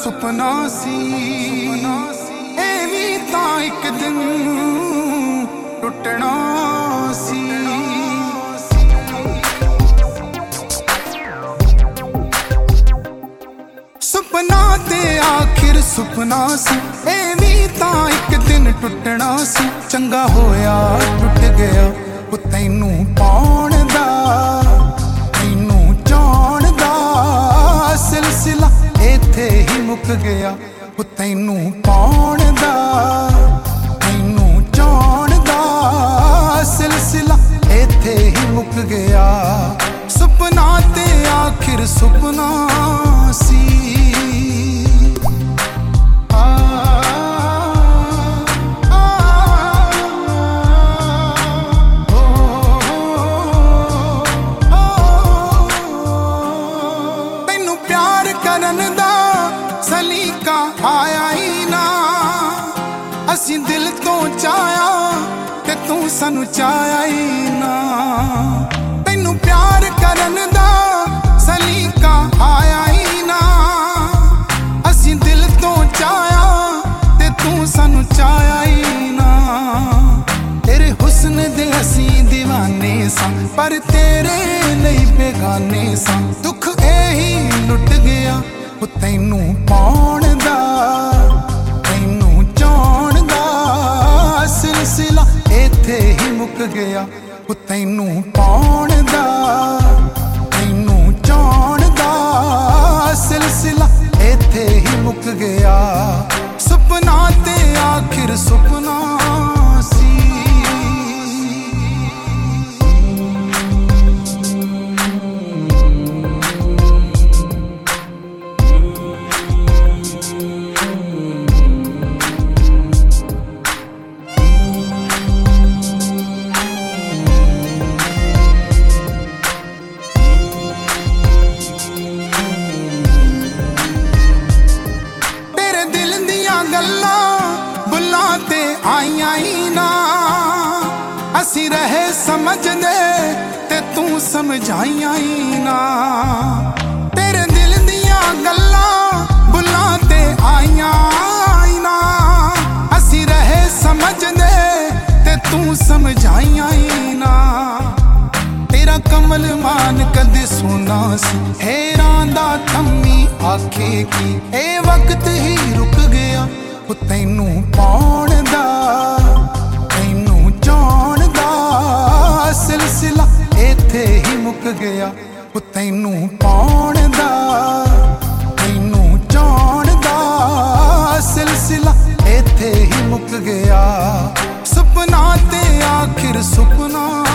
ਸੁਪਨਾ ਸੀ ਇਹ ਵੀ ਤਾਂ ਇੱਕ ਦਿਨ ਟੁੱਟਣਾ ਸੀ। ਸੁਪਨਾ ਤੇ ਆਖਿਰ ਸੁਪਨਾ ਸੀ ਇਹ ਵੀ ਤਾਂ ਇੱਕ ਦਿਨ ਟੁੱਟਣਾ ਸੀ। ਚੰਗਾ ਹੋਇਆ ਟੁੱਟ ਗਿਆ ਉਹ ਤੈਨੂੰ ਪਾਉਣ ਦਾ, ਤੈਨੂੰ ਚਾਹੁਣ ਦਾ ਸਿਲਸਿਲਾ ਇੱਥੇ ਹੀ ਮੁੱਕ ਗਿਆ। ਉਹ ਤੈਨੂੰ ਪਾਉਣ ਦਾ, ਤੈਨੂੰ ਚਾਹੁਣ ਦਾ ਸਿਲਸਿਲਾ ਇੱਥੇ ਹੀ ਮੁੱਕ ਗਿਆ। ਸੁਪਨਾ ਤੇ ਆਖਿਰ ਸੁਪਨਾ ਸੀ। ਕਰਨ ਦਾ ਸਲੀਕਾ ਆਇਆ ਹੀ ਨਾ, ਅਸੀਂ ਦਿਲ ਤੋਂ ਚਾਹਿਆ ਤੇ ਤੂੰ ਸਾਨੂੰ ਚਾਹਿਆ ਹੀ ਨਾ। ਤੈਨੂੰ ਪਿਆਰ ਕਰਨ ਦਾ ਸਲੀਕਾ ਆਇਆ ਹੀ ਨਾ, ਅਸੀਂ ਦਿਲ ਤੋਂ ਚਾਹਿਆ ਤੇ ਤੂੰ ਸਾਨੂੰ ਚਾਹਿਆ ਹੀ ਨਾ। ਤੇਰੇ ਹੁਸਨ ਦੇ ਅਸੀਂ دیਵਾਨੇ ਸਾਂ ਪਰ ਤੇਰੇ ਲਈ ਬੇਗਾਨੇ ਸਾਂ। ਦੁੱਖ ਇਹੀ ਲੁੱਟ ਗਿਆ ਉਹ ਤੈਨੂੰ ਪਾਉਣ ਦਾ, ਤੈਨੂੰ ਚਾਹੁਣ ਦਾ ਸਿਲਸਿਲਾ ਇੱਥੇ ਹੀ ਮੁੱਕ ਗਿਆ। ਉਹ ਤੈਨੂੰ ਪਾਉਣ ਦਾ, ਤੈਨੂੰ ਚਾਹੁਣ ਦਾ ਸਿਲਸਿਲਾ ਇੱਥੇ ਹੀ ਮੁੱਕ ਗਿਆ। ਸੁਪਨਾ ਤੇ ਆਖਿਰ ਸੁਪਨਾ ਸੀ। ਆਈਆਂ ਹੀ ਨਾ ਅਸੀਂ ਰਹੇ ਸਮਝਦੇ ਤੇ ਤੂੰ ਸਮਝਾਈਆਂ ਹੀ ਨਾ। ਤੇਰੇ ਦਿਲ ਦੀਆਂ ਗੱਲਾਂ ਬੁੱਲਾਂ ਤੇ ਆਈਆਂ ਹੀ ਨਾ, ਅਸੀਂ ਰਹੇ ਸਮਝਦੇ ਤੇ ਤੂੰ ਸਮਝਾਈਆਂ ਹੀ ਨਾ। ਤੇਰਾ ਕਮਲ ਮਾਨ ਕਦੇ ਸੋਨਾ ਸੀ ਹੈਰਾਂ ਦਾ ਥੰਮੀ ਆਖੇ ਕੀ ਇਹ ਵਕਤ ਹੀ ਰੁਕ ਗਿਆ। ਉਹ ਤੈਨੂੰ ਪਾਉਣ ਦਾ, ਤੈਨੂੰ ਚਾਹੁਣ ਦਾ ਸਿਲਸਿਲਾ ਇੱਥੇ ਹੀ ਮੁੱਕ ਗਿਆ। ਉਹ ਤੈਨੂੰ ਪਾਉਣ ਦਾ, ਤੈਨੂੰ ਚਾਹੁਣ ਦਾ ਸਿਲਸਿਲਾ ਇੱਥੇ ਹੀ ਮੁੱਕ ਗਿਆ। ਸੁਪਨਾ ਤੇ ਆਖਿਰ ਸੁਪਨਾ